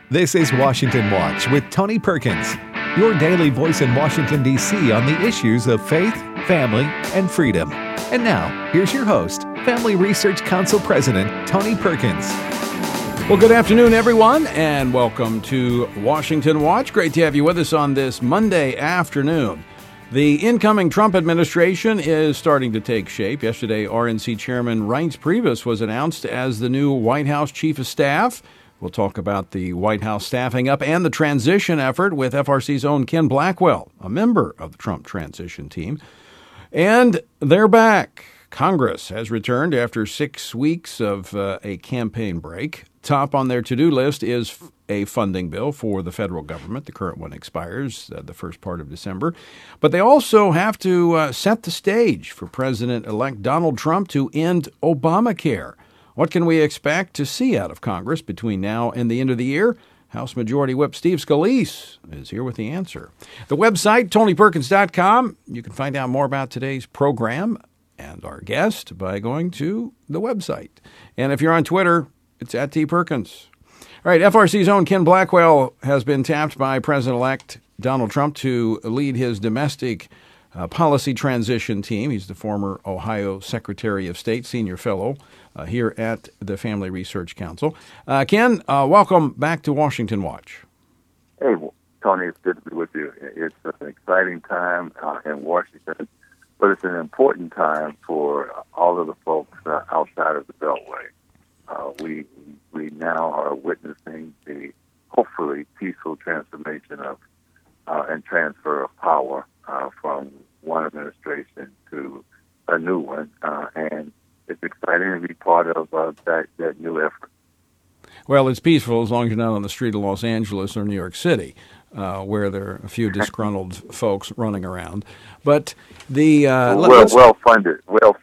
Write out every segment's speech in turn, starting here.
This is Washington Watch with Tony Perkins, your daily voice in Washington, D.C. on the issues of faith, family, and freedom. And now, here's your host, Family Research Council President Tony Perkins. Well, good afternoon, everyone, and welcome to Washington Watch. Great to have you with us on this Monday afternoon. The incoming Trump administration is starting to take shape. Yesterday, RNC Chairman Reince Priebus was announced as the new White House Chief of Staff. We'll talk about the White House staffing up and the transition effort with FRC's own Ken Blackwell, a member of the Trump transition team. And they're back. Congress has returned after 6 weeks of a campaign break. Top on their to-do list is a funding bill for the federal government. The current one expires the first part of December. But they also have to set the stage for President-elect Donald Trump to end Obamacare. What can we expect to see out of Congress between now and the end of the year? House Majority Whip Steve Scalise is here with the answer. The website, TonyPerkins.com. You can find out more about today's program and our guest by going to the website. And if you're on Twitter, it's at @TPerkins. All right, FRC's own Ken Blackwell has been tapped by President-elect Donald Trump to lead his domestic policy transition team. He's the former Ohio Secretary of State, senior fellow here at the Family Research Council. Ken, welcome back to Washington Watch. Hey, Tony, it's good to be with you. It's an exciting time in Washington, but it's an important time for all of the folks outside of the Beltway. We now are witnessing the hopefully peaceful transformation of and transfer of power from one administration to a new one, and it's exciting to be part of that new effort. Well, it's peaceful as long as you're not on the street of Los Angeles or New York City, where there are a few disgruntled folks running around. But the well funded.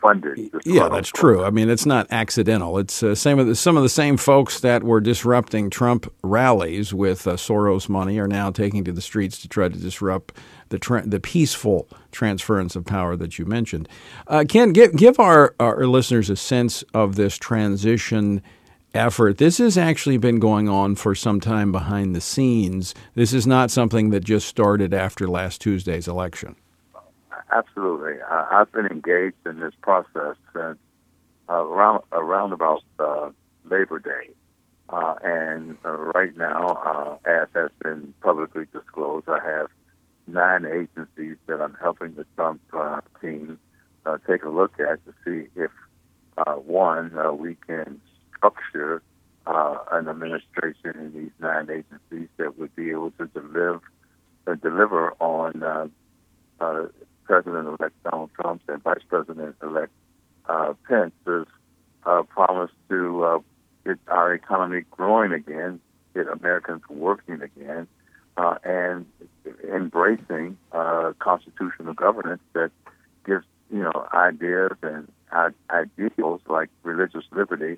Yeah, that's true. I mean, it's not accidental. It's some of the same folks that were disrupting Trump rallies with Soros money are now taking to the streets to try to disrupt the peaceful transference of power that you mentioned. Ken, give our listeners a sense of this transition effort. This has actually been going on for some time behind the scenes. This is not something that just started after last Tuesday's election. Absolutely. I've been engaged in this process since around about Labor Day. And right now, as has been publicly disclosed, I have 9 agencies that I'm helping the Trump team take a look at to see if, we can structure an administration in these 9 agencies that would be able to deliver on President-elect Donald Trump's and Vice President-elect Pence's promise to get our economy growing again, get Americans working again, and embracing constitutional governance that gives ideas and ideals like religious liberty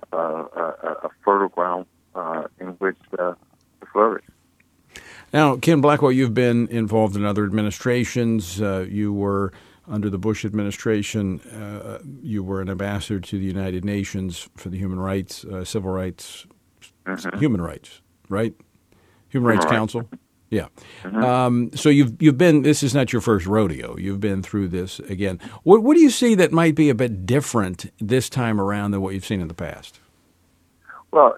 a fertile ground in which to flourish. Now, Ken Blackwell, you've been involved in other administrations. You were under the Bush administration. You were an ambassador to the United Nations for the human rights, civil rights, human rights, right? Human Rights Council. Yeah. Mm-hmm. So you've been. This is not your first rodeo. You've been through this again. What do you see that might be a bit different this time around than what you've seen in the past? Well,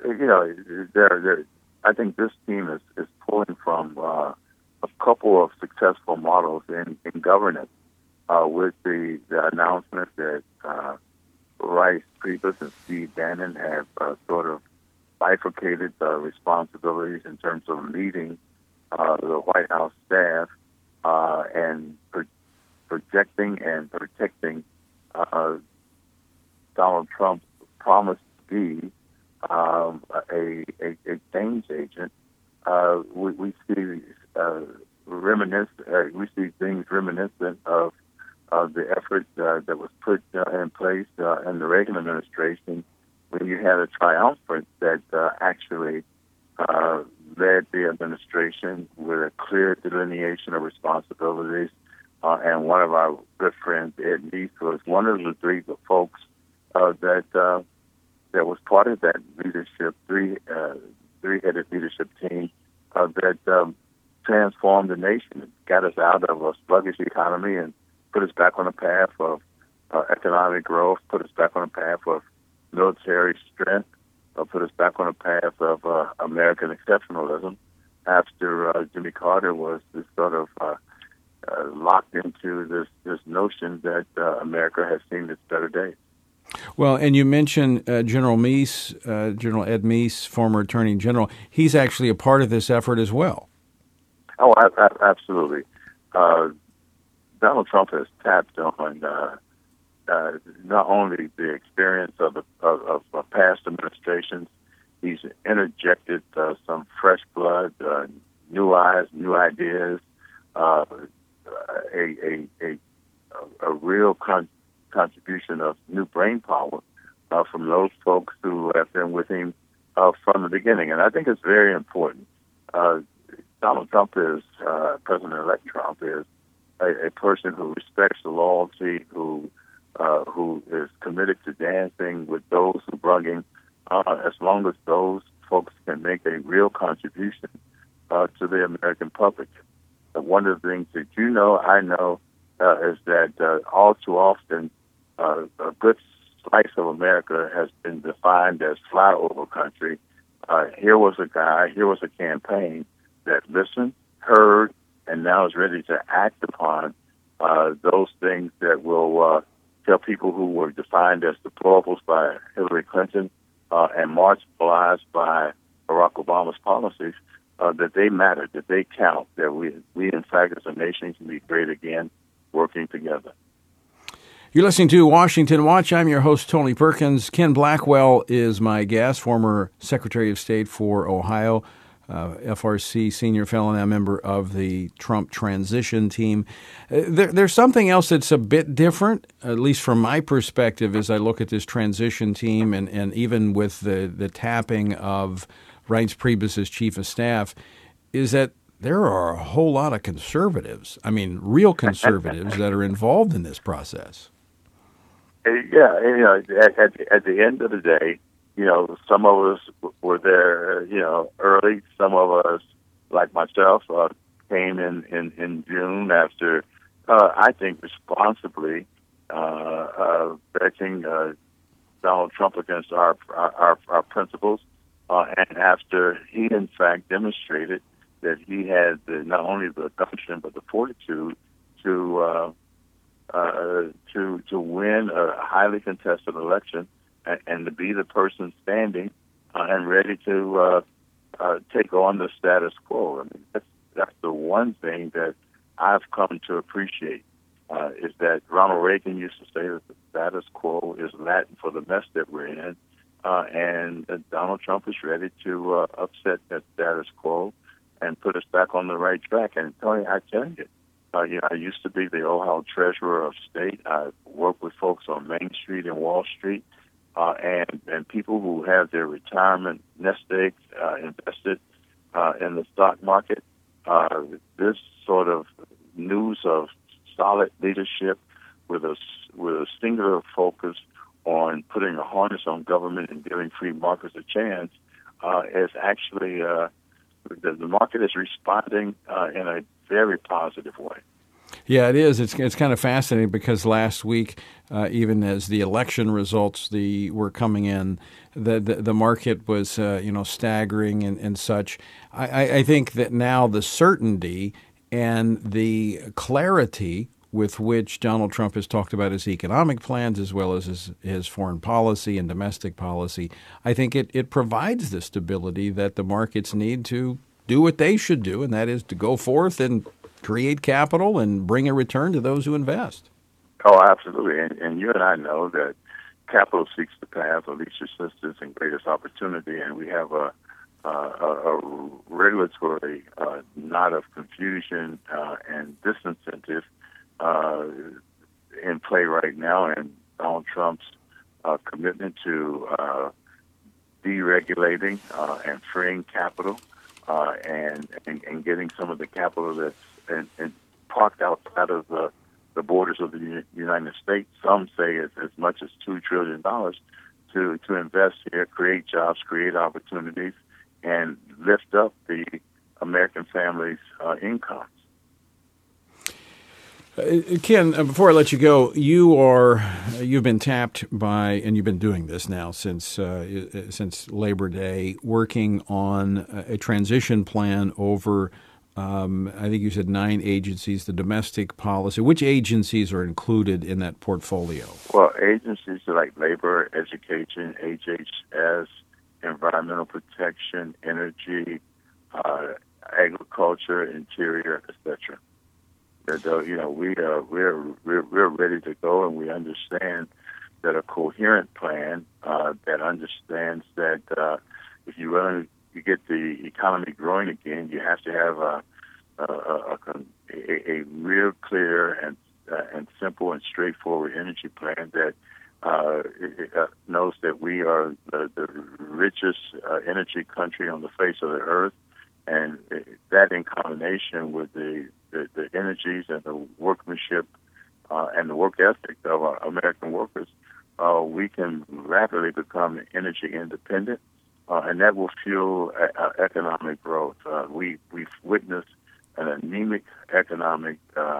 I think this team is pulling from a couple of successful models in governance, with the announcement that Reince Priebus and Steve Bannon have sort of bifurcated responsibilities in terms of leading the White House staff and projecting and protecting Donald Trump's promise to be a change agent. We see things reminiscent of the effort that was put in place in the Reagan administration when you had a triumvirate that actually led the administration with a clear delineation of responsibilities. And one of our good friends, Ed Meese, was one of the three folks that was part of that leadership, three-headed leadership transformed the nation. It got us out of a sluggish economy and put us back on a path of economic growth, put us back on a path of military strength, put us back on a path of American exceptionalism after Jimmy Carter was this sort of locked into this notion that America has seen its better days. Well, and you mentioned General Meese, General Ed Meese, former Attorney General. He's actually a part of this effort as well. Oh, absolutely. Donald Trump has tapped on not only the experience of past administrations, he's interjected some fresh blood, new eyes, new ideas, a real contribution of new brain power from those folks who have been with him from the beginning. And I think it's very important. Donald Trump is, President-elect Trump is a person who respects the loyalty, who is committed to dancing with those who brought him, as long as those folks can make a real contribution to the American public. One of the things that I know, is that all too often a good slice of America has been defined as flyover country. Here was a campaign that listened, heard, and now is ready to act upon those things that will tell people who were defined as deplorables by Hillary Clinton and marginalized by Barack Obama's policies, that they matter, that they count, that we in fact as a nation can be great again, working together. You're listening to Washington Watch. I'm your host, Tony Perkins. Ken Blackwell is my guest, former Secretary of State for Ohio, FRC senior fellow, now member of the Trump transition team. There's something else that's a bit different, at least from my perspective, as I look at this transition team and even with the tapping of Reince Priebus as chief of staff, is that there are a whole lot of conservatives, real conservatives that are involved in this process. Yeah, at the end of the day, some of us were there, early. Some of us, like myself, came in June after, I think, responsibly backing Donald Trump against our principles, and after he, in fact, demonstrated that he had not only the gumption but the fortitude to win a highly contested election and to be the person standing and ready to take on the status quo. That's the one thing that I've come to appreciate is that Ronald Reagan used to say that the status quo is Latin for the mess that we're in, and Donald Trump is ready to upset that status quo and put us back on the right track. And Tony, I tell you, I used to be the Ohio treasurer of state. I worked with folks on Main Street and Wall Street, and people who have their retirement nest eggs invested in the stock market. This sort of news of solid leadership with a singular focus on putting a harness on government and giving free markets a chance is actually the market is responding in a very positive way. Yeah, it is. It's kind of fascinating because last week, even as the election results were coming in, the market was staggering and such. I think that now the certainty and the clarity with which Donald Trump has talked about his economic plans as well as his foreign policy and domestic policy, I think it provides the stability that the markets need to do what they should do, and that is to go forth and create capital and bring a return to those who invest. Oh, absolutely. And you and I know that capital seeks the path of least resistance and greatest opportunity, and we have a regulatory knot of confusion and disincentive in play right now, and Donald Trump's commitment to deregulating and freeing capital and getting some of the capital that's and parked outside of the borders of the United States. Some say as much as $2 trillion to invest here, create jobs, create opportunities, and lift up the American families' incomes. Ken, before I let you go, you've been tapped by, and you've been doing this now since Labor Day, working on a transition plan over, I think you said 9 agencies, the domestic policy. Which agencies are included in that portfolio? Well, agencies like labor, education, HHS, environmental protection, energy, agriculture, interior, etc. We're ready to go, and we understand that a coherent plan that understands that if you want to get the economy growing again, you have to have a real clear and simple and straightforward energy plan that knows that we are the richest energy country on the face of the earth, and that in combination with the energies and the workmanship and the work ethic of our American workers, we can rapidly become energy independent, and that will fuel economic growth. We've witnessed an anemic economic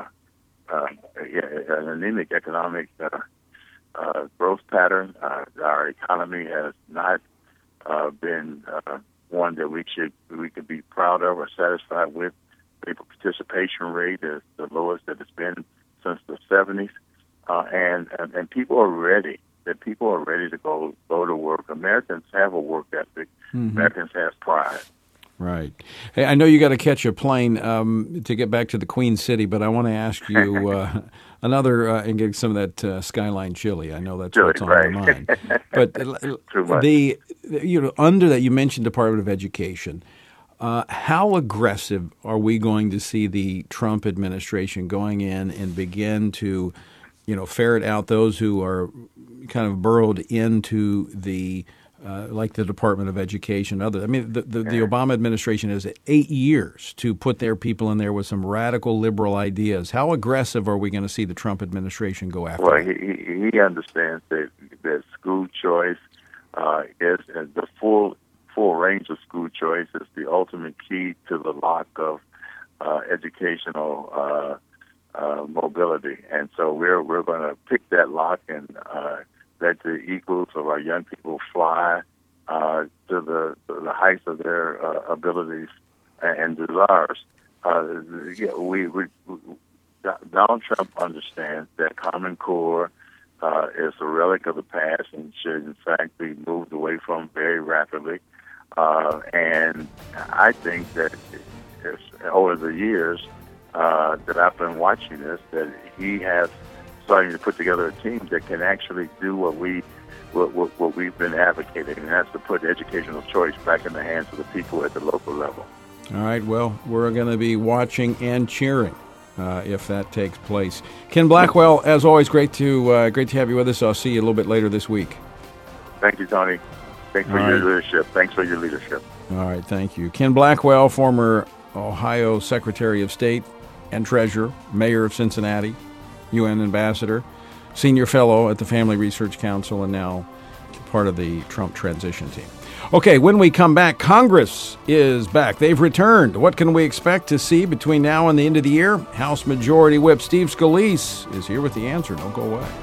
growth pattern. Our economy has not been one that we could be proud of or satisfied with. Labor participation rate is the lowest that it's been since the 70s, and people are ready. That people are ready to go to work. Americans have a work ethic. Mm-hmm. Americans have pride. Right. Hey, I know you got to catch a plane to get back to the Queen City, but I want to ask you another and get some of that Skyline chili. I know that's what's on your mind. But under that, you mentioned Department of Education. How aggressive are we going to see the Trump administration going in and begin to, ferret out those who are kind of burrowed into the like the Department of Education? The Obama administration has 8 years to put their people in there with some radical liberal ideas. How aggressive are we going to see the Trump administration go after? Well, he understands that school choice is the full range of school choice is the ultimate key to the lock of educational mobility, and so we're going to pick that lock and let the eagles of our young people fly to the heights of their abilities and desires. Donald Trump understands that Common Core is a relic of the past and should, in fact, be moved away from very rapidly. And I think that over the years that I've been watching this, that he has starting to put together a team that can actually do what we've been advocating, and that's to put educational choice back in the hands of the people at the local level. All right. Well, we're going to be watching and cheering if that takes place. Ken Blackwell, as always, great to have you with us. I'll see you a little bit later this week. Thank you, Tony. Thanks for your leadership. Thanks for your leadership. All right, thank you. Ken Blackwell, former Ohio Secretary of State and Treasurer, Mayor of Cincinnati, UN Ambassador, Senior Fellow at the Family Research Council, and now part of the Trump transition team. Okay, when we come back, Congress is back. They've returned. What can we expect to see between now and the end of the year? House Majority Whip Steve Scalise is here with the answer. Don't go away.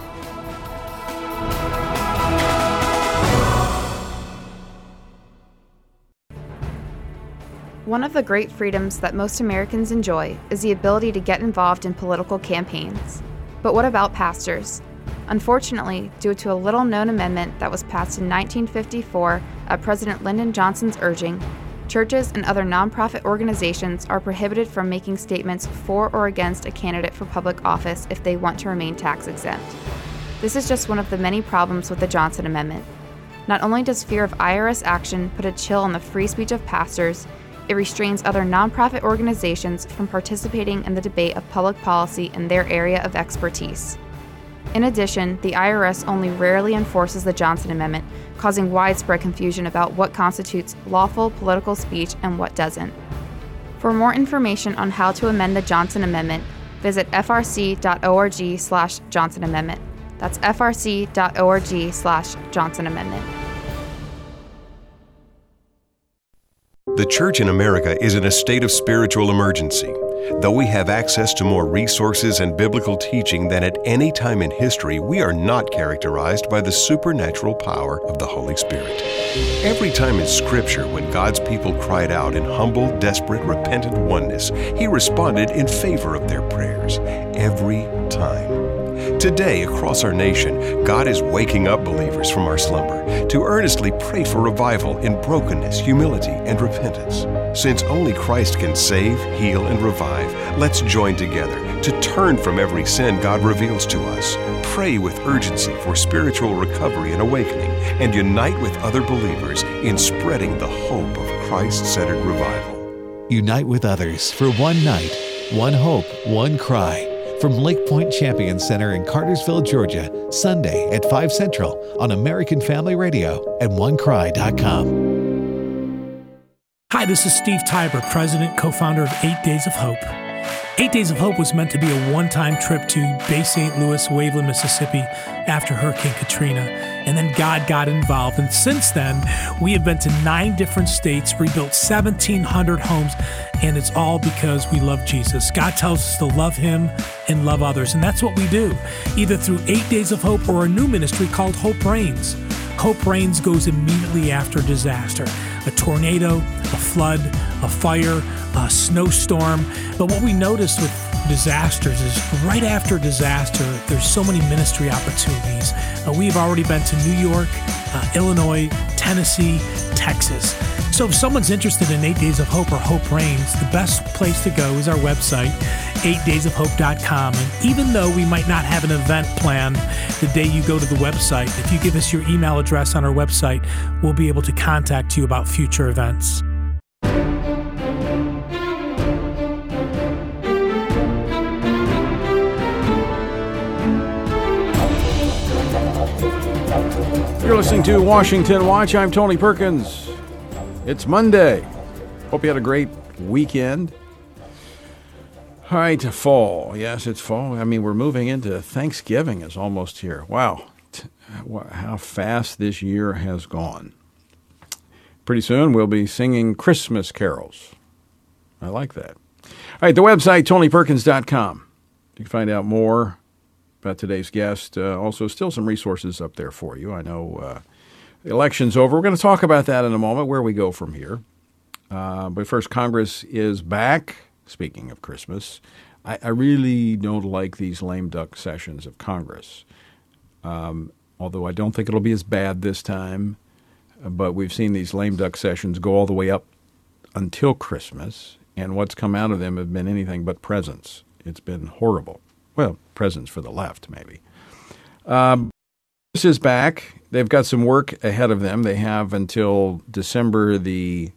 One of the great freedoms that most Americans enjoy is the ability to get involved in political campaigns. But what about pastors? Unfortunately, due to a little-known amendment that was passed in 1954 at President Lyndon Johnson's urging, churches and other nonprofit organizations are prohibited from making statements for or against a candidate for public office if they want to remain tax-exempt. This is just one of the many problems with the Johnson Amendment. Not only does fear of IRS action put a chill on the free speech of pastors, it restrains other nonprofit organizations from participating in the debate of public policy in their area of expertise. In addition, the IRS only rarely enforces the Johnson Amendment, causing widespread confusion about what constitutes lawful political speech and what doesn't. For more information on how to amend the Johnson Amendment, visit frc.org/Johnson Amendment. That's frc.org/Johnson Amendment. The church in America is in a state of spiritual emergency. Though we have access to more resources and biblical teaching than at any time in history, we are not characterized by the supernatural power of the Holy Spirit. Every time in Scripture when God's people cried out in humble, desperate, repentant oneness, He responded in favor of their prayers. Every time. Today, across our nation, God is waking up believers from our slumber to earnestly pray for revival in brokenness, humility, and repentance. Since only Christ can save, heal, and revive, let's join together to turn from every sin God reveals to us, pray with urgency for spiritual recovery and awakening, and unite with other believers in spreading the hope of Christ-centered revival. Unite with others for one night, one hope, one cry. From Lake Point Champion Center in Cartersville, Georgia, Sunday at 5 Central on American Family Radio and onecry.com. Hi, this is Steve Tiber, President, co-founder of 8 Days of Hope. 8 Days of Hope was meant to be a one-time trip to Bay St. Louis, Waveland, Mississippi after Hurricane Katrina. And then God got involved. And since then, we have been to 9 different states, rebuilt 1,700 homes, and it's all because we love Jesus. God tells us to love Him and love others. And that's what we do, either through 8 Days of Hope or a new ministry called Hope Reigns. Hope Reigns goes immediately after disaster. A tornado, a flood, a fire, a snowstorm. But what we noticed with disasters is right after disaster, there's so many ministry opportunities. We've already been to New York, Illinois, Tennessee, Texas. So if someone's interested in 8 Days of Hope or Hope Reigns, the best place to go is our website, 8daysofhope.com. And even though we might not have an event planned the day you go to the website, if you give us your email address on our website, we'll be able to contact you about future events. You're listening to Washington Watch. I'm Tony Perkins. It's Monday. Hope you had a great weekend. All right, fall. Yes, it's fall. I mean, we're moving into Thanksgiving. It's almost here. Wow. How fast this year has gone. Pretty soon we'll be singing Christmas carols. I like that. All right, the website, TonyPerkins.com. You can find out more about today's guest. Also, still some resources up there for you. I know the election's over. We're going to talk about that in a moment, where we go from here. But first, Congress is back. Speaking of Christmas, I really don't like these lame duck sessions of Congress, although I don't think it'll be as bad this time. But we've seen these lame duck sessions go all the way up until Christmas, and what's come out of them have been anything but presents. It's been horrible. Well, presents for the left, maybe. This is back. They've got some work ahead of them. They have until December the,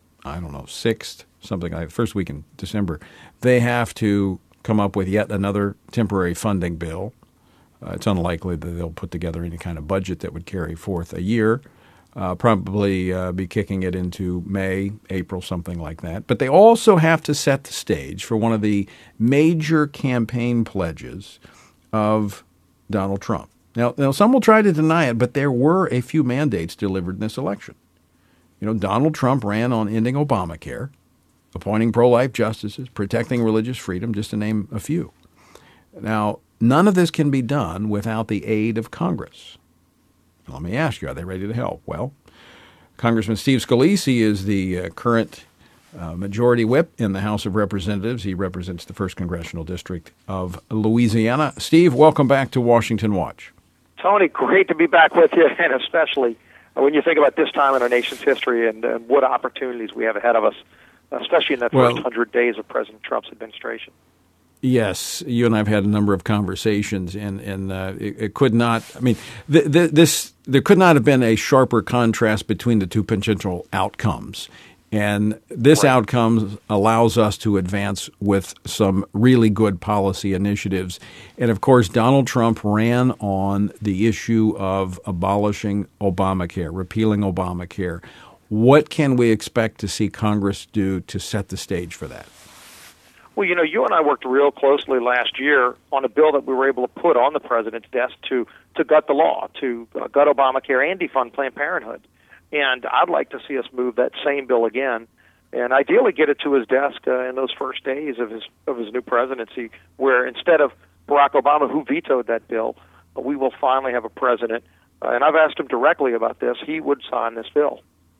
6th, something like the first week in December. They have to come up with yet another temporary funding bill. It's unlikely that they'll put together any kind of budget that would carry forth a year. Probably be kicking it into May, April, something like that. But they also have to set the stage for one of the major campaign pledges of Donald Trump. Now, some will try to deny it, but there were a few mandates delivered in this election. You know, Donald Trump ran on ending Obamacare, appointing pro-life justices, protecting religious freedom, just to name a few. Now, none of this can be done without the aid of Congress. Let me ask you, are they ready to help? Well, Congressman Steve Scalise is the current majority whip in the House of Representatives. He represents the 1st Congressional District of Louisiana. Steve, welcome back to Washington Watch. Tony, great to be back with you, and especially when you think about this time in our nation's history and what opportunities we have ahead of us, especially in that first 100 days of President Trump's administration. Yes, you and I have had a number of conversations, and it could not. I mean, there could not have been a sharper contrast between the two potential outcomes, and this outcome allows us to advance with some really good policy initiatives. And of course, Donald Trump ran on the issue of abolishing Obamacare, repealing Obamacare. What can we expect to see Congress do to set the stage for that? Well, you know, you and I worked real closely last year on a bill that we were able to put on the president's desk to gut the law, to gut Obamacare and defund Planned Parenthood. And I'd like to see us move that same bill again and ideally get it to his desk in those first days of his new presidency, where instead of Barack Obama, who vetoed that bill, we will finally have a president, and I've asked him directly about this, he would sign this bill.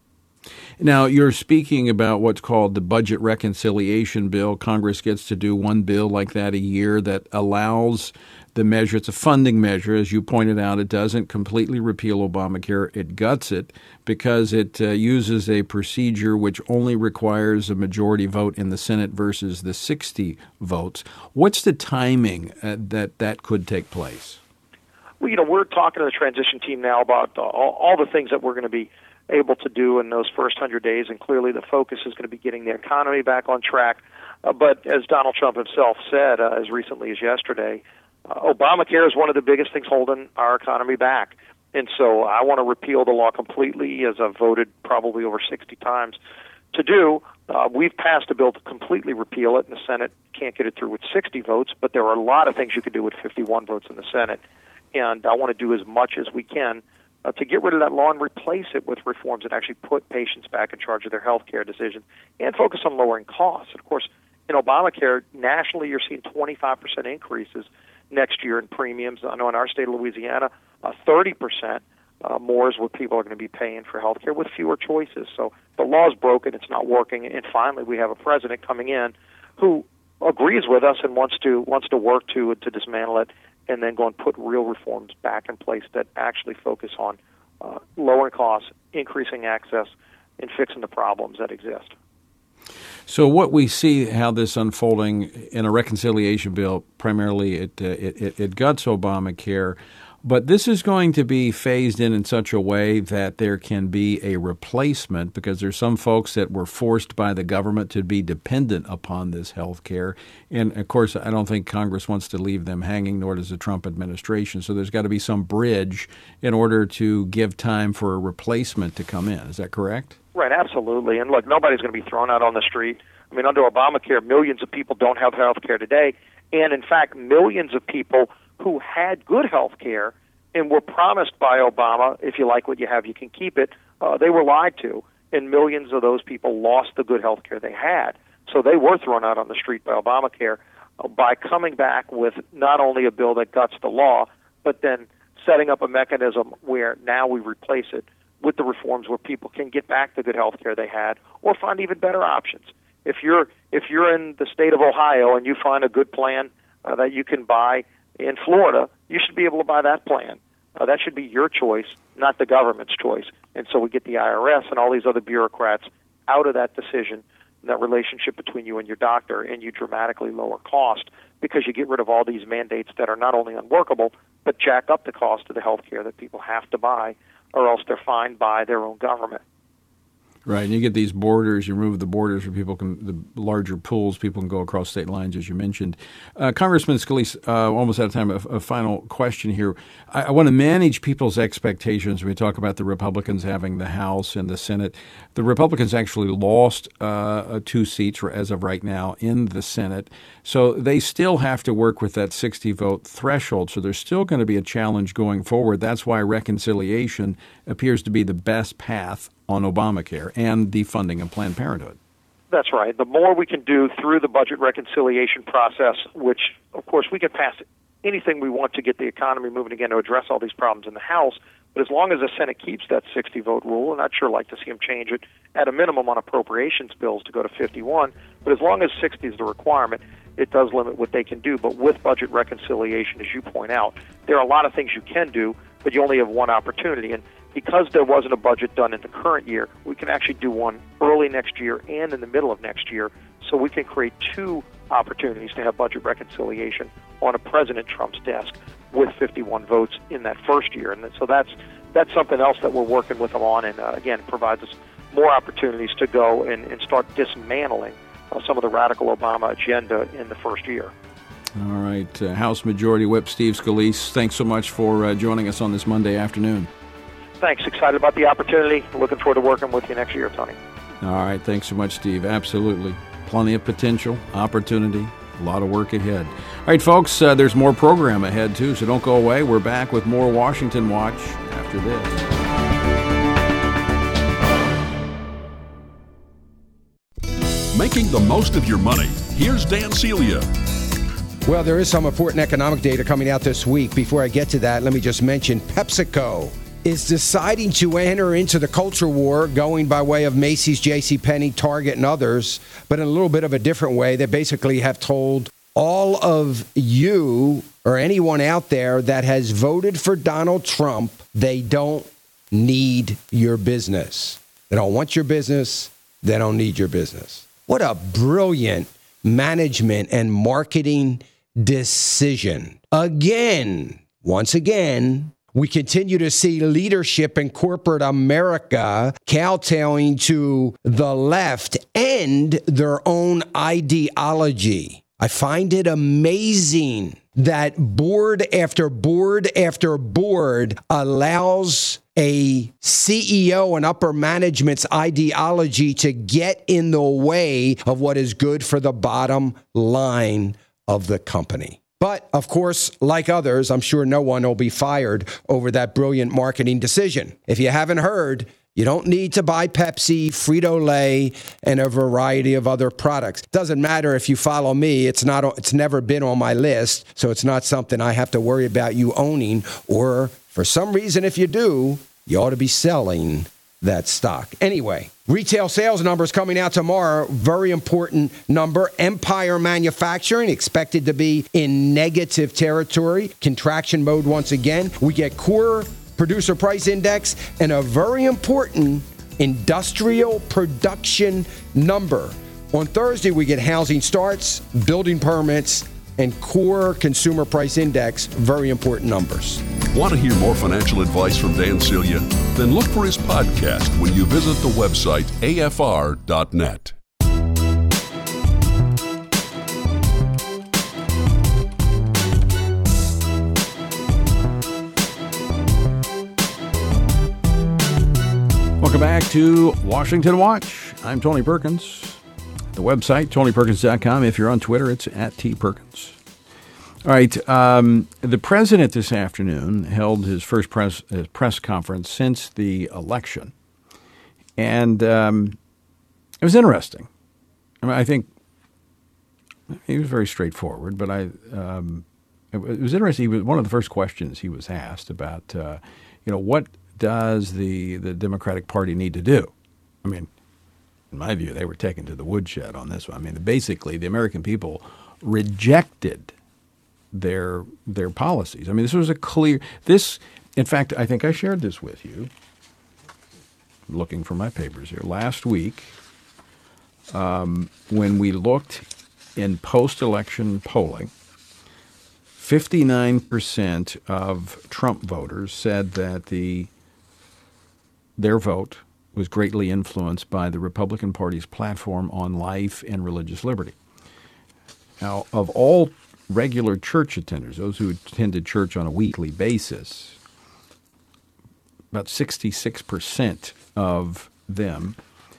Now, you're speaking about what's called the Budget Reconciliation Bill. Congress gets to do one bill like that a year that allows the measure. It's a funding measure. As you pointed out, it doesn't completely repeal Obamacare. It guts it because it uses a procedure which only requires a majority vote in the Senate versus the 60 votes. What's the timing that could take place? Well, we're talking to the transition team now about all the things that we're going to be able to do in those first 100 days, and clearly the focus is going to be getting the economy back on track. But as Donald Trump himself said as recently as yesterday, Obamacare is one of the biggest things holding our economy back. And so I want to repeal the law completely, as I've voted probably over 60 times to do. We've passed a bill to completely repeal it, and the Senate can't get it through with 60 votes, but there are a lot of things you could do with 51 votes in the Senate. And I want to do as much as we can to get rid of that law and replace it with reforms that actually put patients back in charge of their health care decisions and focus on lowering costs. And of course, in Obamacare, nationally, you're seeing 25% increases next year in premiums. I know in our state of Louisiana, 30% more is what people are going to be paying for health care with fewer choices. So the law is broken. It's not working. And finally, we have a president coming in who agrees with us and wants to work to dismantle it, and then go and put real reforms back in place that actually focus on lowering costs, increasing access, and fixing the problems that exist. So what we see how this unfolding in a reconciliation bill, primarily it guts Obamacare, but this is going to be phased in such a way that there can be a replacement, because there's some folks that were forced by the government to be dependent upon this health care. And, of course, I don't think Congress wants to leave them hanging, nor does the Trump administration. So there's got to be some bridge in order to give time for a replacement to come in. Is that correct? Right, absolutely. And, look, nobody's going to be thrown out on the street. I mean, under Obamacare, millions of people don't have health care today. And, in fact, millions of people who had good health care and were promised by Obama, if you like what you have, you can keep it, they were lied to. And millions of those people lost the good health care they had. So they were thrown out on the street by Obamacare by coming back with not only a bill that guts the law, but then setting up a mechanism where now we replace it with the reforms where people can get back the good health care they had or find even better options. If you're in the state of Ohio and you find a good plan that you can buy in Florida, you should be able to buy that plan. That should be your choice, not the government's choice. And so we get the IRS and all these other bureaucrats out of that decision, that relationship between you and your doctor, and you dramatically lower cost because you get rid of all these mandates that are not only unworkable, but jack up the cost of the health care that people have to buy, or else they're fined by their own government. Right, and you get these borders, you remove the borders where people can, the larger pools, people can go across state lines, as you mentioned. Congressman Scalise, almost out of time, a final question here. I want to manage people's expectations when we talk about the Republicans having the House and the Senate. The Republicans actually lost 2 seats as of right now in the Senate, so they still have to work with that 60-vote threshold, so there's still going to be a challenge going forward. That's why reconciliation appears to be the best path on Obamacare and defunding of Planned Parenthood. That's right. The more we can do through the budget reconciliation process, which, of course, we can pass anything we want to get the economy moving again to address all these problems in the House, but as long as the Senate keeps that 60-vote rule, and I'd sure like to see them change it at a minimum on appropriations bills to go to 51, but as long as 60 is the requirement, it does limit what they can do. But with budget reconciliation, as you point out, there are a lot of things you can do, but you only have one opportunity. And because there wasn't a budget done in the current year, we can actually do one early next year and in the middle of next year, so we can create 2 opportunities to have budget reconciliation on a President Trump's desk with 51 votes in that first year. And so that's something else that we're working with them on, and again, provides us more opportunities to go and start dismantling some of the radical Obama agenda in the first year. All right. House Majority Whip Steve Scalise, thanks so much for joining us on this Monday afternoon. Thanks. Excited about the opportunity. Looking forward to working with you next year, Tony. All right. Thanks so much, Steve. Absolutely. Plenty of potential, opportunity, a lot of work ahead. All right, folks, there's more program ahead, too, so don't go away. We're back with more Washington Watch after this. Making the most of your money. Here's Dan Celia. Well, there is some important economic data coming out this week. Before I get to that, let me just mention PepsiCo is deciding to enter into the culture war, going by way of Macy's, JCPenney, Target, and others, but in a little bit of a different way. They basically have told all of you or anyone out there that has voted for Donald Trump, they don't need your business. They don't want your business. They don't need your business. What a brilliant management and marketing decision. Once again, we continue to see leadership in corporate America kowtowing to the left and their own ideology. I find it amazing that board after board after board allows a CEO and upper management's ideology to get in the way of what is good for the bottom line of the company. But, of course, like others, I'm sure no one will be fired over that brilliant marketing decision. If you haven't heard, you don't need to buy Pepsi, Frito-Lay, and a variety of other products. Doesn't matter if you follow me. It's never been on my list, so it's not something I have to worry about you owning. Or, for some reason, if you do, you ought to be selling that stock. Anyway, retail sales numbers coming out tomorrow. Very important number. Empire Manufacturing expected to be in negative territory. Contraction mode once again. We get core producer price index and a very important industrial production number. On Thursday, we get housing starts, building permits, and core consumer price index. Very important numbers. Want to hear more financial advice from Dan Celia? Then look for his podcast when you visit the website afr.net. Welcome back to Washington Watch. I'm Tony Perkins. The website, TonyPerkins.com. If you're on Twitter, it's @TPerkins. All right. The president this afternoon held his first press conference since the election. And it was interesting. I mean, I think he was very straightforward, but it was interesting. One of the first questions he was asked about, what does the Democratic Party need to do? I mean, in my view, they were taken to the woodshed on this one. I mean, basically, the American people rejected their policies. I mean, this was in fact, I think I shared this with you. I'm looking for my papers here. Last week, when we looked in post-election polling, 59% of Trump voters said that their vote was greatly influenced by the Republican Party's platform on life and religious liberty. Now, of all regular church attenders, those who attended church on a weekly basis, about 66% of them,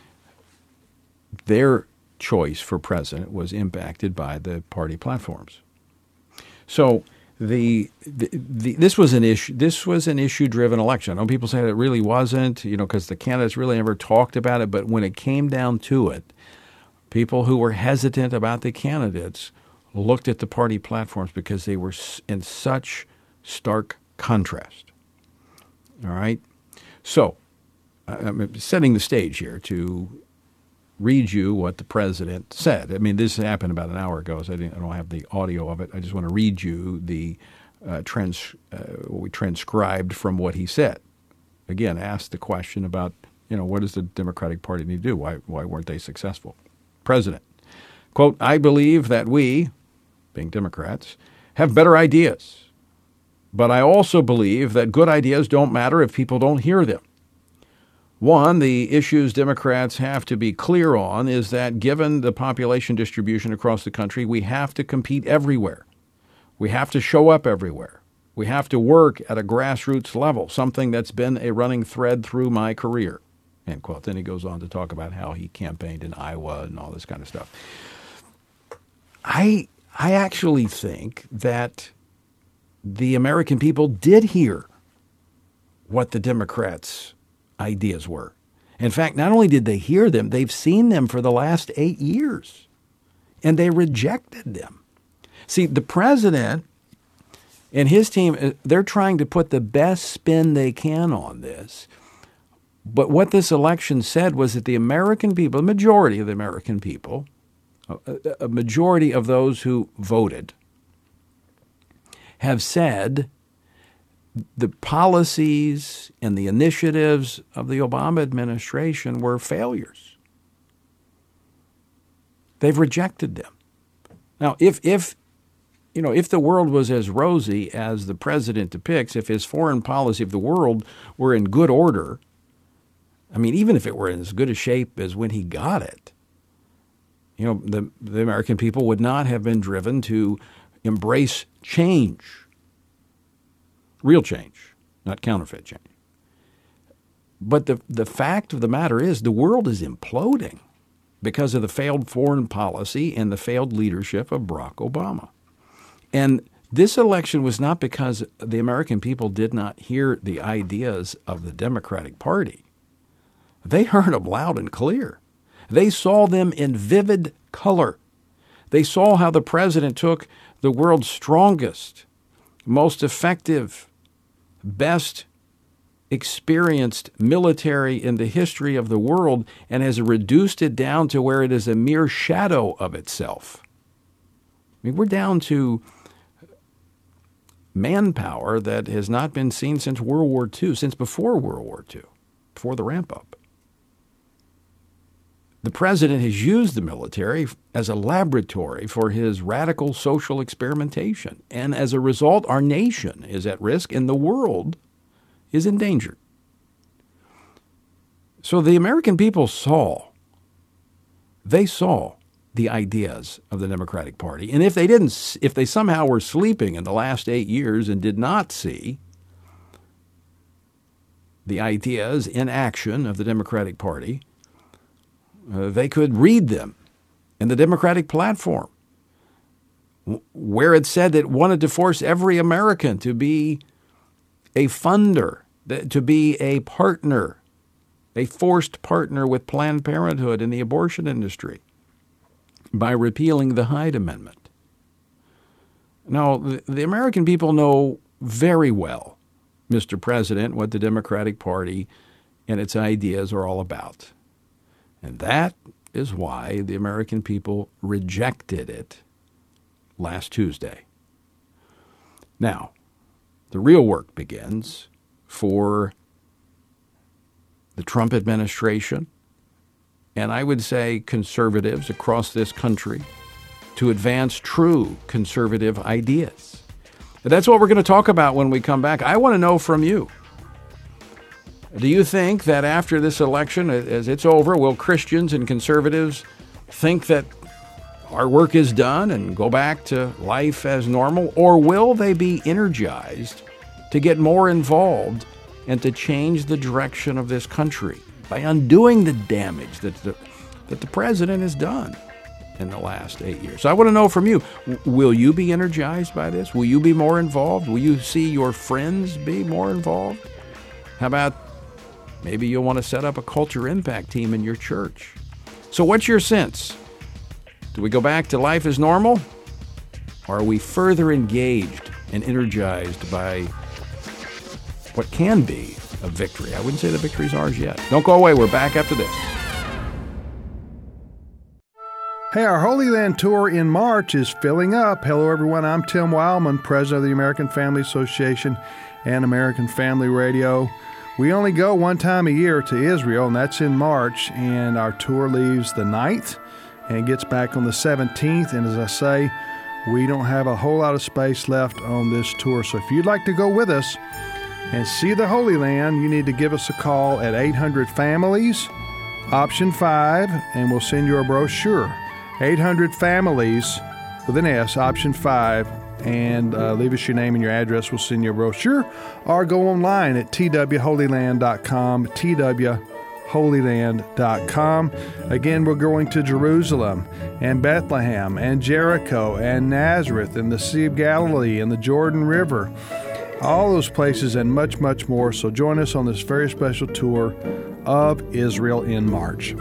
their choice for president was impacted by the party platforms. So this was an issue. This was an issue-driven election. I know people say that it really wasn't, because the candidates really never talked about it. But when it came down to it, people who were hesitant about the candidates looked at the party platforms because they were in such stark contrast. All right? So I'm setting the stage here to read you what the president said. I mean, this happened about an hour ago, so I don't have the audio of it. I just want to read you the what we transcribed from what he said. Again, asked the question about, what does the Democratic Party need to do? Why weren't they successful? President, quote, "I believe that we, being Democrats, have better ideas. But I also believe that good ideas don't matter if people don't hear them. One, the issues Democrats have to be clear on is that given the population distribution across the country, we have to compete everywhere. We have to show up everywhere. We have to work at a grassroots level, something that's been a running thread through my career," end quote. Then he goes on to talk about how he campaigned in Iowa and all this kind of stuff. I actually think that the American people did hear what the Democrats' ideas were. In fact, not only did they hear them, they've seen them for the last 8 years, and they rejected them. See, the president and his team, they're trying to put the best spin they can on this. But what this election said was that the American people, the majority of the American people, a majority of those who voted, have said the policies and the initiatives of the Obama administration were failures. They've rejected them. Now, if the world was as rosy as the president depicts, if his foreign policy of the world were in good order, I mean, even if it were in as good a shape as when he got it, the American people would not have been driven to embrace change. Real change, not counterfeit change. But the fact of the matter is the world is imploding because of the failed foreign policy and the failed leadership of Barack Obama. And this election was not because the American people did not hear the ideas of the Democratic Party. They heard them loud and clear. They saw them in vivid color. They saw how the president took the world's strongest, most effective, best experienced military in the history of the world and has reduced it down to where it is a mere shadow of itself. I mean, we're down to manpower that has not been seen since World War II, since before World War II, before the ramp-up. The president has used the military as a laboratory for his radical social experimentation. And as a result, our nation is at risk and the world is in danger. So the American people saw the ideas of the Democratic Party. And if they somehow were sleeping in the last 8 years and did not see the ideas in action of the Democratic Party, they could read them in the Democratic platform, where it said it wanted to force every American to be a funder, to be a partner, a forced partner with Planned Parenthood in the abortion industry by repealing the Hyde Amendment. Now, the American people know very well, Mr. President, what the Democratic Party and its ideas are all about. And that is why the American people rejected it last Tuesday. Now, the real work begins for the Trump administration, and I would say conservatives across this country, to advance true conservative ideas. And that's what we're going to talk about when we come back. I want to know from you. Do you think that after this election, as it's over, will Christians and conservatives think that our work is done and go back to life as normal? Or will they be energized to get more involved and to change the direction of this country by undoing the damage that the president has done in the last 8 years? So I want to know from you, will you be energized by this? Will you be more involved? Will you see your friends be more involved? How about maybe you'll want to set up a culture impact team in your church? So what's your sense? Do we go back to life as normal? Or are we further engaged and energized by what can be a victory? I wouldn't say the victory's ours yet. Don't go away. We're back after this. Hey, our Holy Land tour in March is filling up. Hello, everyone. I'm Tim Wildman, president of the American Family Association and American Family Radio. We only go one time a year to Israel, and that's in March, and our tour leaves the 9th and gets back on the 17th. And as I say, we don't have a whole lot of space left on this tour. So if you'd like to go with us and see the Holy Land, you need to give us a call at 800-FAMILIES, option 5, and we'll send you a brochure. 800-FAMILIES with an S, option 5, and leave us your name and your address. We'll send you a brochure, or go online at twholyland.com, twholyland.com. Again, we're going to Jerusalem and Bethlehem and Jericho and Nazareth and the Sea of Galilee and the Jordan River, all those places and much, much more. So join us on this very special tour of Israel in March.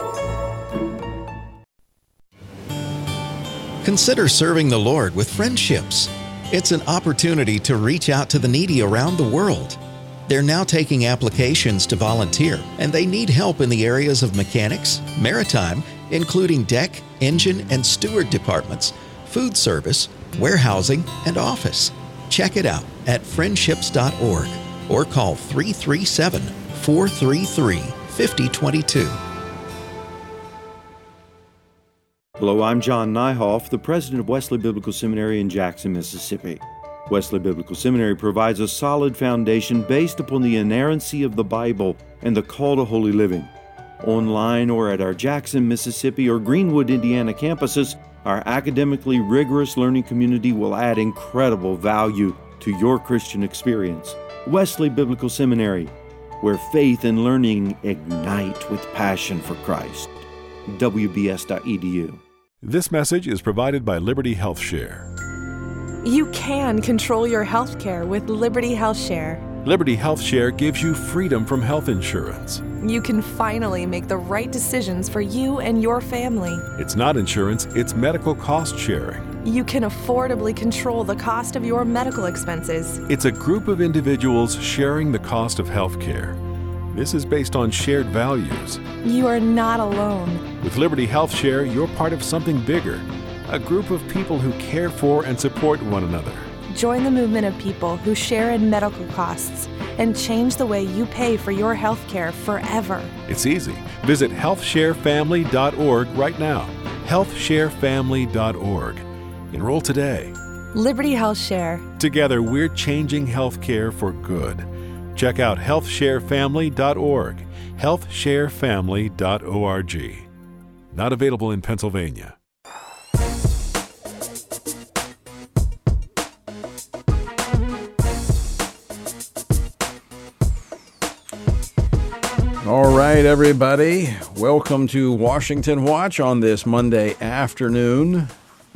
Consider serving the Lord with Friendships. It's an opportunity to reach out to the needy around the world. They're now taking applications to volunteer, and they need help in the areas of mechanics, maritime, including deck, engine, and steward departments, food service, warehousing, and office. Check it out at friendships.org or call 337-433-5022. Hello, I'm John Nyhoff, the president of Wesley Biblical Seminary in Jackson, Mississippi. Wesley Biblical Seminary provides a solid foundation based upon the inerrancy of the Bible and the call to holy living. Online or at our Jackson, Mississippi or Greenwood, Indiana campuses, our academically rigorous learning community will add incredible value to your Christian experience. Wesley Biblical Seminary, where faith and learning ignite with passion for Christ. WBS.edu. This message is provided by Liberty Health Share. You can control your health care with Liberty Health Share. Liberty Health Share gives you freedom from health insurance. You can finally make the right decisions for you and your family. It's not insurance, it's medical cost sharing. You can affordably control the cost of your medical expenses. It's a group of individuals sharing the cost of health care. This is based on shared values. You are not alone. With Liberty Health Share, you're part of something bigger, a group of people who care for and support one another. Join the movement of people who share in medical costs and change the way you pay for your health care forever. It's easy. Visit healthsharefamily.org right now. healthsharefamily.org. Enroll today. Liberty Health Share. Together, we're changing health care for good. Check out healthsharefamily.org. healthsharefamily.org. Not available in Pennsylvania. All right, everybody. Welcome to Washington Watch on this Monday afternoon.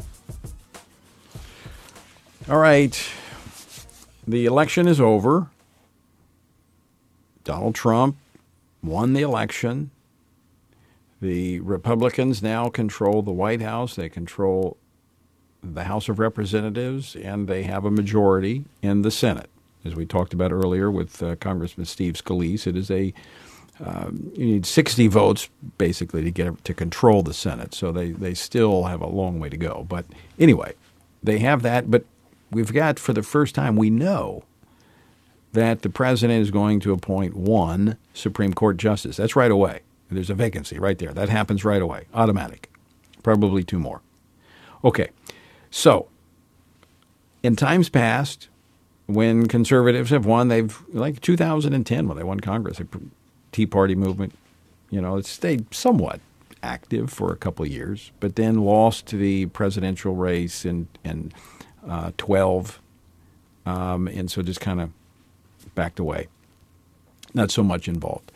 All right. The election is over. Donald Trump won the election. The Republicans now control the White House. They control the House of Representatives, and they have a majority in the Senate. As we talked about earlier with Congressman Steve Scalise, it is you need 60 votes basically to get to control the Senate. So they still have a long way to go. But anyway, they have that. But we've got, for the first time, we know that the president is going to appoint one Supreme Court justice. That's right away. There's a vacancy right there. That happens right away. Automatic. Probably two more. Okay. So in times past, when conservatives have won, they've, like 2010 when they won Congress, the Tea Party movement, it stayed somewhat active for a couple of years, but then lost to the presidential race in 12, and so just kind of backed away. Not so much involved.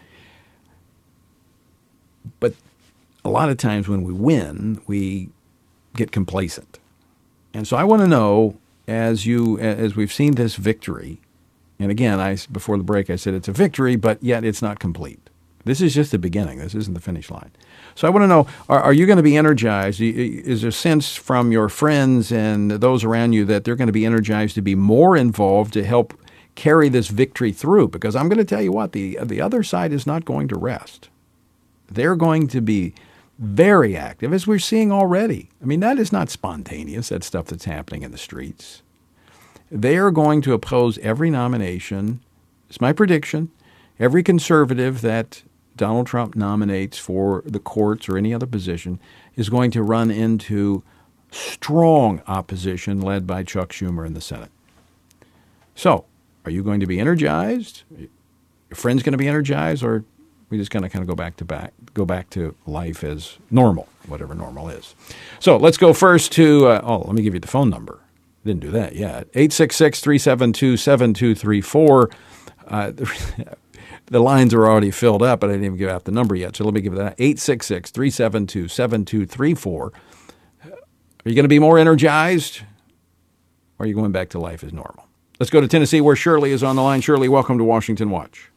But a lot of times when we win, we get complacent. And so I want to know, as we've seen this victory, and again, before the break I said it's a victory, but yet it's not complete. This is just the beginning. This isn't the finish line. So I want to know, are you going to be energized? Is there a sense from your friends and those around you that they're going to be energized to be more involved to help carry this victory through? Because I'm going to tell you what, the other side is not going to rest. They're going to be very active, as we're seeing already. I mean, that is not spontaneous, that stuff that's happening in the streets. They are going to oppose every nomination. It's my prediction. Every conservative that Donald Trump nominates for the courts or any other position is going to run into strong opposition led by Chuck Schumer in the Senate. So, are you going to be energized? Your friends going to be energized, or are we just going to kind of go back to life as normal, whatever normal is? So let's go first to let me give you the phone number. Didn't do that yet. 866-372-7234. The lines are already filled up, but I didn't even give out the number yet. So let me give that. 866-372-7234. Are you going to be more energized, or are you going back to life as normal? Let's go to Tennessee, where Shirley is on the line. Shirley, welcome to Washington Watch.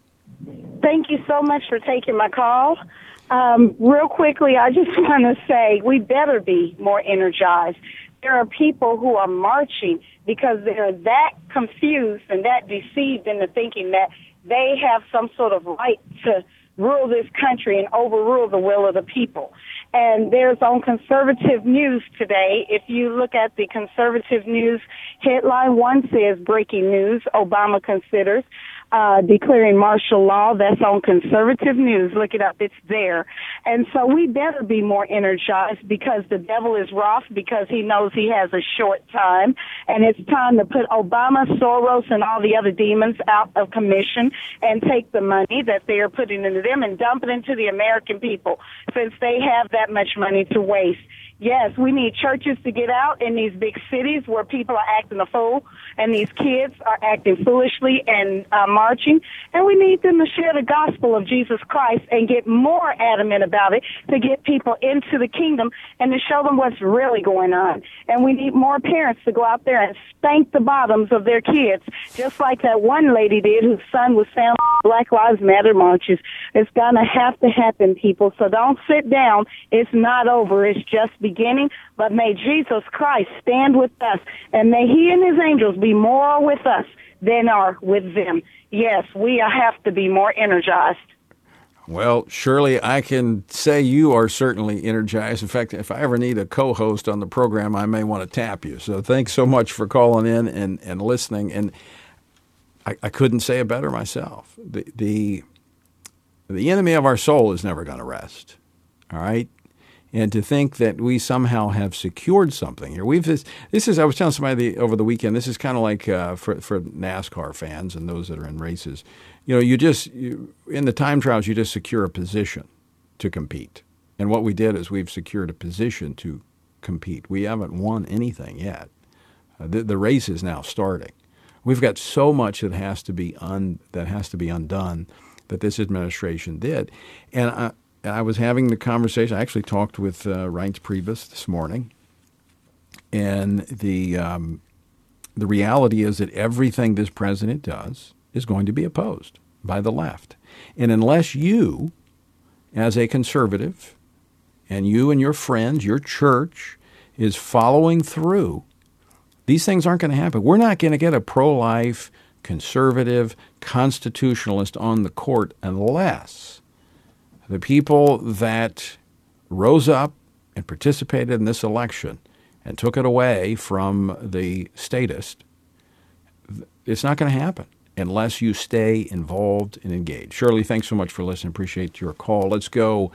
Thank you so much for taking my call. Real quickly, I just want to say we better be more energized. There are people who are marching because they're that confused and that deceived into thinking that they have some sort of right to rule this country and overrule the will of the people. And there's on conservative news today, if you look at the conservative news, headline 1 says, breaking news, Obama considers declaring martial law. That's on conservative news. Look it up. It's there. And so we better be more energized because the devil is wroth because he knows he has a short time. And it's time to put Obama, Soros, and all the other demons out of commission and take the money that they are putting into them and dump it into the American people since they have that much money to waste. Yes, we need churches to get out in these big cities where people are acting a fool and these kids are acting foolishly and marching. And we need them to share the gospel of Jesus Christ and get more adamant about it to get people into the kingdom and to show them what's really going on. And we need more parents to go out there and spank the bottoms of their kids, just like that one lady did whose son was found in Black Lives Matter marches. It's going to have to happen, people. So don't sit down. It's not over. It's just beginning, but may Jesus Christ stand with us, and may he and his angels be more with us than are with them. Yes, we have to be more energized. Well, Shirley, I can say you are certainly energized. In fact, if I ever need a co-host on the program, I may want to tap you. So thanks so much for calling in and listening. And I couldn't say it better myself. The enemy of our soul is never going to rest. All right? And to think that we somehow have secured something here. This is I was telling somebody over the weekend, this is kind of like for NASCAR fans and those that are in races. You know, in the time trials, you just secure a position to compete. And what we did is we've secured a position to compete. We haven't won anything yet. The race is now starting. We've got so much that has to be undone that this administration did. And I was having the conversation. I actually talked with Reince Priebus this morning, and the reality is that everything this president does is going to be opposed by the left. And unless you, as a conservative, and you and your friends, your church, is following through, these things aren't going to happen. We're not going to get a pro-life, conservative, constitutionalist on the court unless the people that rose up and participated in this election and took it away from the statist, it's not going to happen unless you stay involved and engaged. Shirley, thanks so much for listening. Appreciate your call. Let's go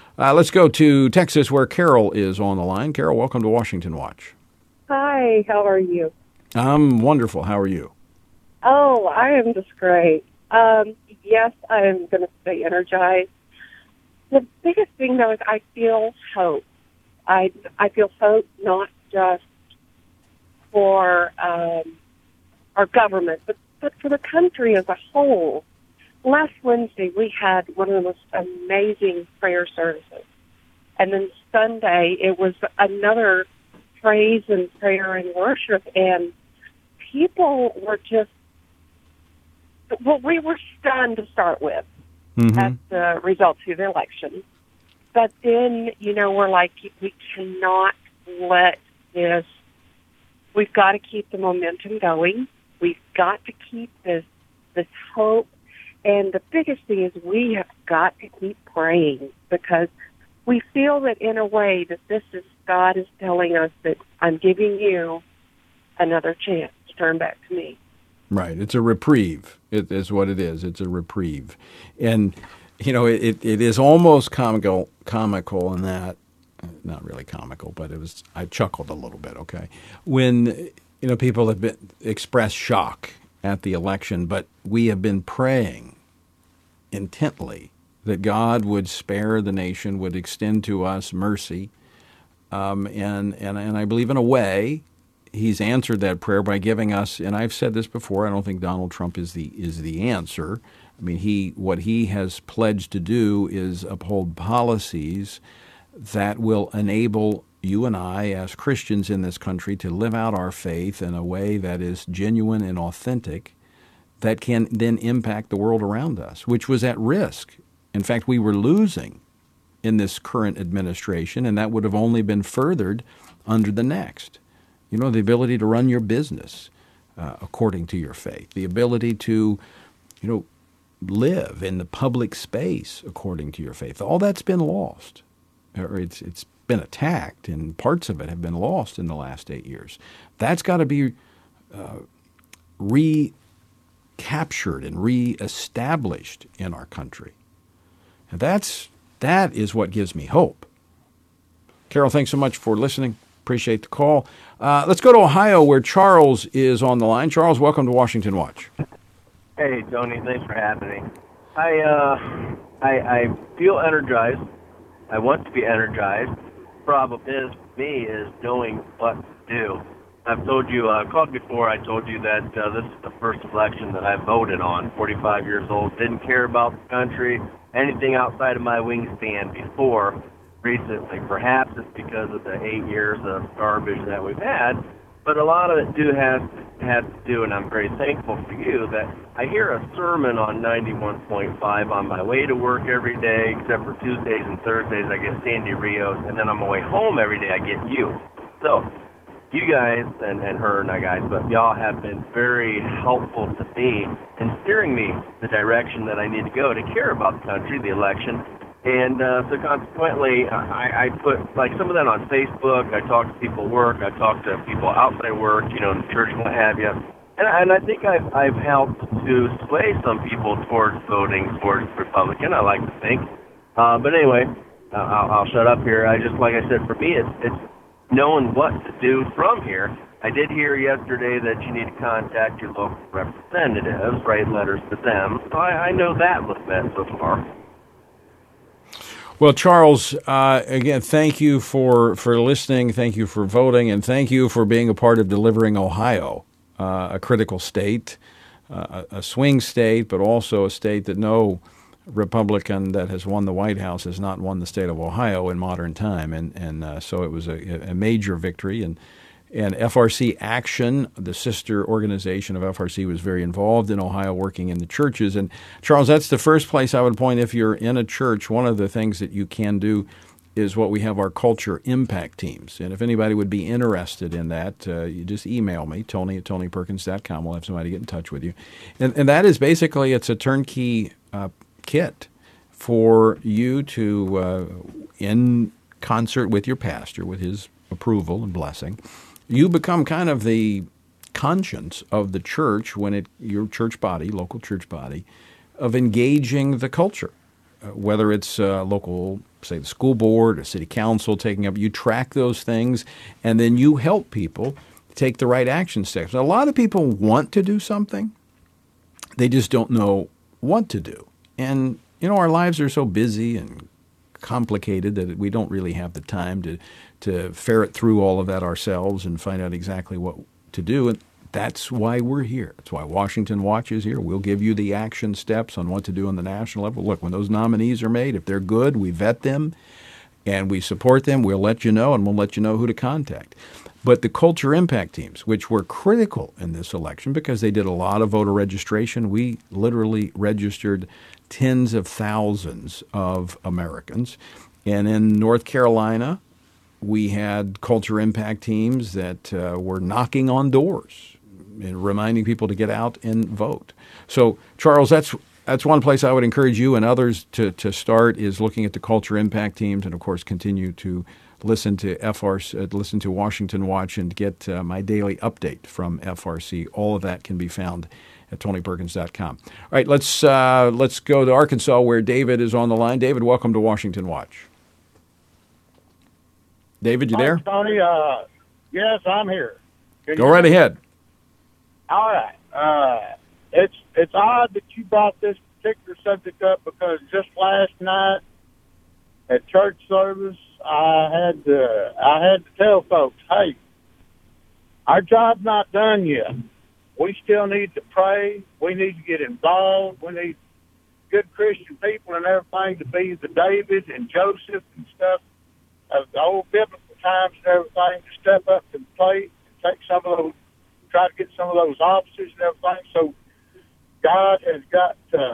to Texas where Carol is on the line. Carol, welcome to Washington Watch. Hi, how are you? I'm wonderful. How are you? Oh, I am just great. Yes, I am going to stay energized. The biggest thing, though, is I feel hope. I feel hope not just for our government, but for the country as a whole. Last Wednesday, we had one of the most amazing prayer services. And then Sunday, it was another praise and prayer and worship. And people were just, well, we were stunned to start with. At the results of the election. But then, we're like, we cannot let this, we've got to keep the momentum going. We've got to keep this hope. And the biggest thing is we have got to keep praying because we feel that in a way that God is telling us that I'm giving you another chance to turn back to me. Right. It's a reprieve. It is what it is. It's a reprieve. And, it is almost comical in that, not really comical, but I chuckled a little bit, okay, when, people have expressed shock at the election, but we have been praying intently that God would spare the nation, would extend to us mercy. And I believe in a way, He's answered that prayer by giving us, and I've said this before, I don't think Donald Trump is the answer. I mean, what he has pledged to do is uphold policies that will enable you and I as Christians in this country to live out our faith in a way that is genuine and authentic, that can then impact the world around us, which was at risk. In fact, we were losing in this current administration, and that would have only been furthered under the next. You know, the ability to run your business according to your faith, the ability to, live in the public space according to your faith. All that's been lost, or it's been attacked, and parts of it have been lost in the last 8 years. That's got to be recaptured and reestablished in our country. And that is what gives me hope. Carol, thanks so much for listening. Appreciate the call. Let's go to Ohio, where Charles is on the line. Charles, welcome to Washington Watch. Hey, Tony. Thanks for having me. I feel energized. I want to be energized. Problem is knowing what to do. I've told you, I called before, I told you that this is the first election that I voted on, 45 years old, didn't care about the country, anything outside of my wingspan before recently. Perhaps it's because of the 8 years of garbage that we've had, but a lot of it has to do, and I'm very thankful for you, that I hear a sermon on 91.5 on my way to work every day, except for Tuesdays and Thursdays I get Sandy Rios, and then on my way home every day I get you. So, you guys, and her and I guys, but y'all have been very helpful to me in steering me the direction that I need to go to care about the country, the election. And so consequently, I put like some of that on Facebook. I talk to people at work. I talk to people outside work, in the church and what have you. And I think I've helped to sway some people towards voting towards Republican, I like to think. But anyway, I'll shut up here. Like I said, for me, it's knowing what to do from here. I did hear yesterday that you need to contact your local representatives, write letters to them. So I know that little bit so far. Well, Charles, again, thank you for listening, thank you for voting, and thank you for being a part of delivering Ohio, a critical state, a swing state, but also a state that no Republican that has won the White House has not won the state of Ohio in modern time. And so it was a major victory. And FRC Action, the sister organization of FRC, was very involved in Ohio, working in the churches. And Charles, that's the first place I would point. If you're in a church, one of the things that you can do is what we have our culture impact teams. And if anybody would be interested in that, you just email me, Tony@TonyPerkins.com. We'll have somebody get in touch with you. And that is basically, it's a turnkey kit for you to, in concert with your pastor, with his approval and blessing, you become kind of the conscience of the church your church body, local church body, of engaging the culture, whether it's local, say the school board or city council taking up. You track those things, and then you help people take the right action steps. Now, a lot of people want to do something. They just don't know what to do. And, our lives are so busy and complicated that we don't really have the time to ferret through all of that ourselves and find out exactly what to do. And that's why we're here. That's why Washington Watch is here. We'll give you the action steps on what to do on the national level. Look, when those nominees are made, if they're good, we vet them and we support them. We'll let you know, and we'll let you know who to contact. But the culture impact teams, which were critical in this election because they did a lot of voter registration, we literally registered tens of thousands of Americans. And in North Carolina, we had culture impact teams that were knocking on doors and reminding people to get out and vote. So, Charles, that's one place I would encourage you and others to start, is looking at the culture impact teams, and of course continue to listen to listen to Washington Watch and get my daily update from FRC. All of that can be found at TonyPerkins.com. All right, let's go to Arkansas, where David is on the line. David, welcome to Washington Watch. David, you there? Hi, Tony. Yes, I'm here. Go right ahead. All right. It's odd that you brought this particular subject up, because just last night at church service, I had to tell folks, hey, our job's not done yet. We still need to pray. We need to get involved. We need good Christian people and everything to be the David and Joseph and stuff of the old biblical times and everything, to step up to the plate and take some of those, try to get some of those offices and everything. So God has got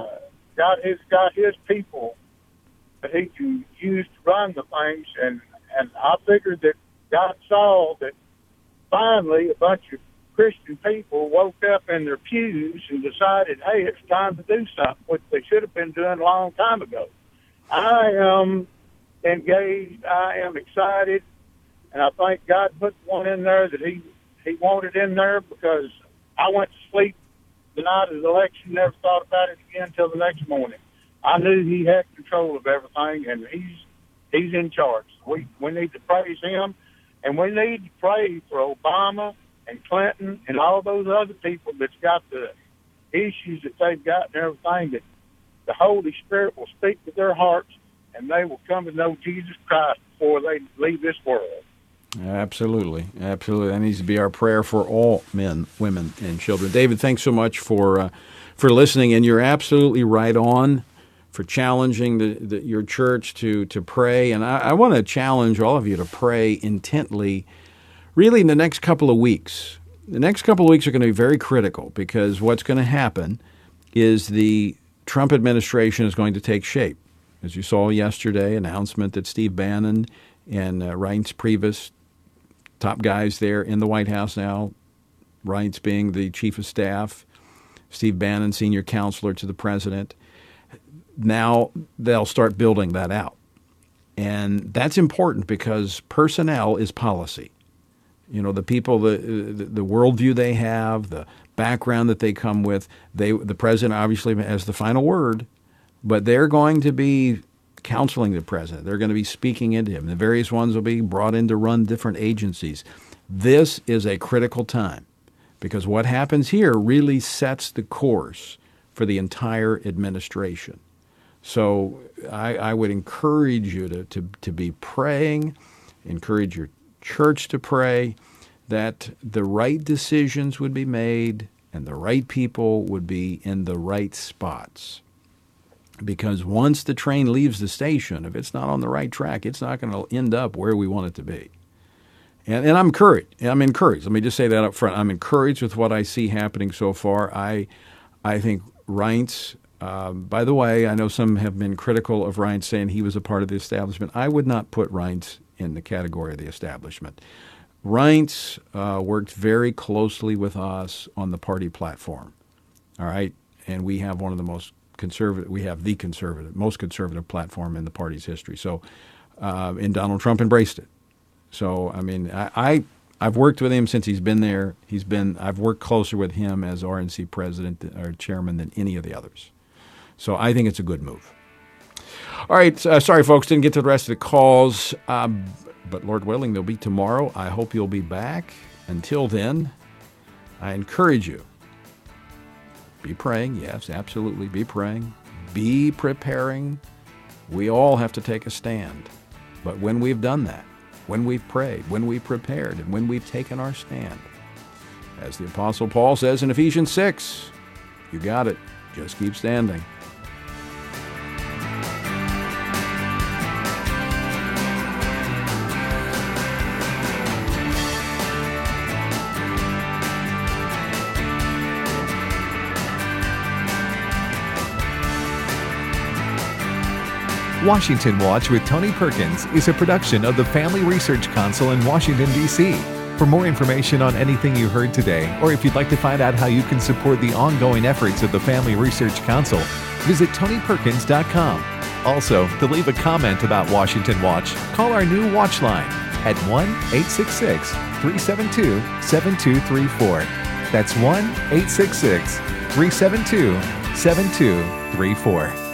His people that He can use to run the things, and I figured that God saw that finally a bunch of Christian people woke up in their pews and decided, hey, it's time to do something, which they should have been doing a long time ago. I am engaged. I am excited, and I think God put one in there that He wanted in there, because I went to sleep the night of the election, never thought about it again until the next morning. I knew He had control of everything, and He's in charge. We need to praise Him, and we need to pray for Obama and Clinton and all those other people that's got the issues that they've got and everything, that the Holy Spirit will speak to their hearts and they will come to know Jesus Christ before they leave this world. Absolutely. Absolutely. That needs to be our prayer for all men, women, and children. David, thanks so much for listening, and you're absolutely right on for challenging your church to pray. And I want to challenge all of you to pray intently, really, in the next couple of weeks. The next couple of weeks are going to be very critical, because what's going to happen is the Trump administration is going to take shape. As you saw yesterday, announcement that Steve Bannon and Reince Priebus, top guys there in the White House now, Reince being the chief of staff, Steve Bannon, senior counselor to the president. Now they'll start building that out. And that's important, because personnel is policy. You know, the people, the worldview they have, the background that they come with, the president obviously has the final word, but they're going to be counseling the president. They're going to be speaking into him. The various ones will be brought in to run different agencies. This is a critical time, because what happens here really sets the course for the entire administration. So I would encourage you to be praying, encourage your church to pray that the right decisions would be made and the right people would be in the right spots. Because once the train leaves the station, if it's not on the right track, it's not going to end up where we want it to be. And I'm encouraged. Let me just say that up front. I'm encouraged with what I see happening so far. I think Reince, by the way, I know some have been critical of Reince, saying he was a part of the establishment. I would not put Reince in the category of the establishment. Reince worked very closely with us on the party platform, all right? And we have one of the most most conservative platform in the party's history. So, and Donald Trump embraced it. So, I mean, I've worked with him since he's been there. I've worked closer with him as RNC president or chairman than any of the others. So I think it's a good move. All right. Sorry, folks, didn't get to the rest of the calls. But Lord willing, they'll be tomorrow. I hope you'll be back. Until then, I encourage you, be praying. Yes, absolutely. Be praying. Be preparing. We all have to take a stand. But when we've done that, when we've prayed, when we've prepared, and when we've taken our stand, as the Apostle Paul says in Ephesians 6, you got it. Just keep standing. Washington Watch with Tony Perkins is a production of the Family Research Council in Washington, D.C. For more information on anything you heard today, or if you'd like to find out how you can support the ongoing efforts of the Family Research Council, visit TonyPerkins.com. Also, to leave a comment about Washington Watch, call our new Watch line at 1-866-372-7234. That's 1-866-372-7234.